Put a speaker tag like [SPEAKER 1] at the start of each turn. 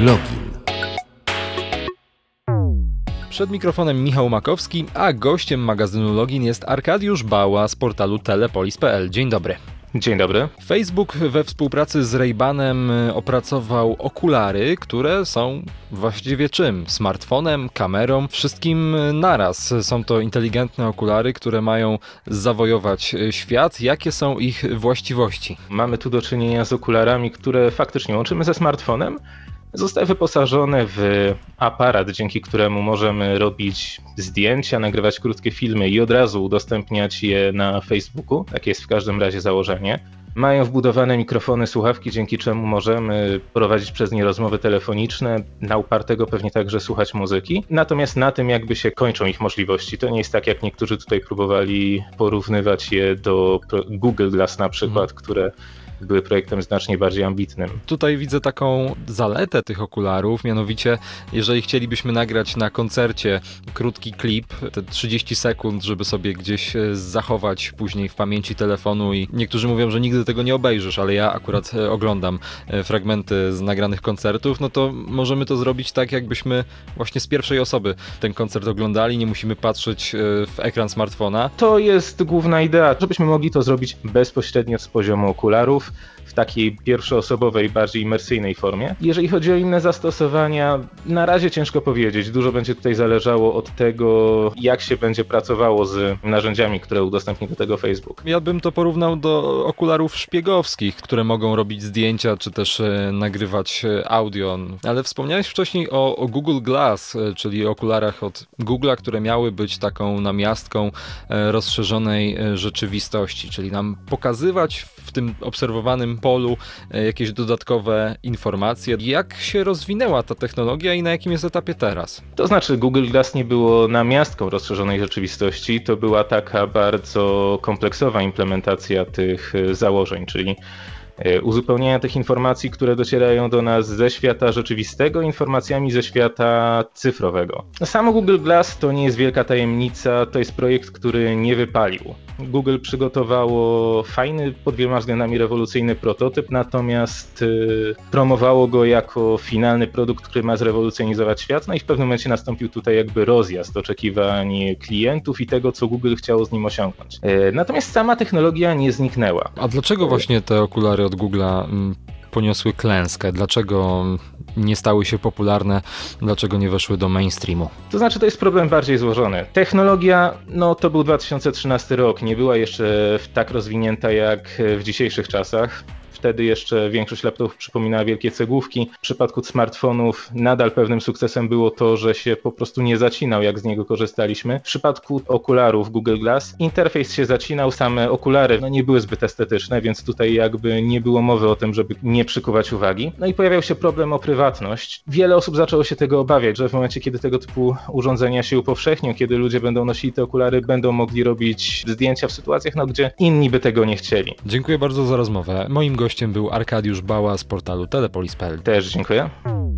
[SPEAKER 1] Login.
[SPEAKER 2] Przed mikrofonem Michał Makowski, a gościem magazynu Login jest Arkadiusz Bała z portalu telepolis.pl. Dzień dobry.
[SPEAKER 3] Dzień dobry.
[SPEAKER 2] Facebook we współpracy z Ray-Banem opracował okulary, które są właściwie czym? Smartfonem, kamerą, wszystkim naraz. Są to inteligentne okulary, które mają zawojować świat. Jakie są ich właściwości?
[SPEAKER 3] Mamy tu do czynienia z okularami, które faktycznie łączymy ze smartfonem. Zostały wyposażone w aparat, dzięki któremu możemy robić zdjęcia, nagrywać krótkie filmy i od razu udostępniać je na Facebooku. Takie jest w każdym razie założenie. Mają wbudowane mikrofony, słuchawki, dzięki czemu możemy prowadzić przez nie rozmowy telefoniczne, na upartego pewnie także słuchać muzyki. Natomiast na tym jakby się kończą ich możliwości. To nie jest tak, jak niektórzy tutaj próbowali porównywać je do Google Glass na przykład, które były projektem znacznie bardziej ambitnym.
[SPEAKER 2] Tutaj widzę taką zaletę tych okularów, mianowicie jeżeli chcielibyśmy nagrać na koncercie krótki klip, te 30 sekund, żeby sobie gdzieś zachować później w pamięci telefonu i niektórzy mówią, że nigdy tego nie obejrzysz, ale ja akurat oglądam fragmenty z nagranych koncertów, no to możemy to zrobić tak, jakbyśmy właśnie z pierwszej osoby ten koncert oglądali, nie musimy patrzeć w ekran smartfona.
[SPEAKER 3] To jest główna idea, żebyśmy mogli to zrobić bezpośrednio z poziomu okularów, w takiej pierwszoosobowej, bardziej imersyjnej formie. Jeżeli chodzi o inne zastosowania, na razie ciężko powiedzieć. Dużo będzie tutaj zależało od tego, jak się będzie pracowało z narzędziami, które udostępni do tego Facebook.
[SPEAKER 2] Ja bym to porównał do okularów szpiegowskich, które mogą robić zdjęcia, czy też nagrywać audio. Ale wspomniałeś wcześniej o Google Glass, czyli okularach od Google'a, które miały być taką namiastką rozszerzonej rzeczywistości, czyli nam pokazywać w tym obserwowanym polu jakieś dodatkowe informacje. Jak się rozwinęła ta technologia i na jakim jest etapie teraz?
[SPEAKER 3] To znaczy Google Glass nie było namiastką rozszerzonej rzeczywistości, to była taka bardzo kompleksowa implementacja tych założeń, czyli uzupełniania tych informacji, które docierają do nas ze świata rzeczywistego, informacjami ze świata cyfrowego. Samo Google Glass to nie jest wielka tajemnica, to jest projekt, który nie wypalił. Google przygotowało fajny, pod wieloma względami rewolucyjny prototyp, natomiast promowało go jako finalny produkt, który ma zrewolucjonizować świat, no i w pewnym momencie nastąpił tutaj jakby rozjazd oczekiwań klientów i tego, co Google chciało z nim osiągnąć. Natomiast sama technologia nie zniknęła.
[SPEAKER 2] A dlaczego właśnie te okulary od Google'a poniosły klęskę? Dlaczego nie stały się popularne? Dlaczego nie weszły do mainstreamu?
[SPEAKER 3] To znaczy, to jest problem bardziej złożony. Technologia, no to był 2013 rok, nie była jeszcze tak rozwinięta jak w dzisiejszych czasach. Wtedy jeszcze większość laptopów przypominała wielkie cegłówki. W przypadku smartfonów nadal pewnym sukcesem było to, że się po prostu nie zacinał, jak z niego korzystaliśmy. W przypadku okularów Google Glass interfejs się zacinał, same okulary nie były zbyt estetyczne, więc tutaj jakby nie było mowy o tym, żeby nie przykuwać uwagi. No i pojawiał się problem o prywatność. Wiele osób zaczęło się tego obawiać, że w momencie, kiedy tego typu urządzenia się upowszechnią, kiedy ludzie będą nosili te okulary, będą mogli robić zdjęcia w sytuacjach, gdzie inni by tego nie chcieli.
[SPEAKER 2] Dziękuję bardzo za rozmowę. Moim gościem był Arkadiusz Bała z portalu telepolis.pl.
[SPEAKER 3] Też dziękuję.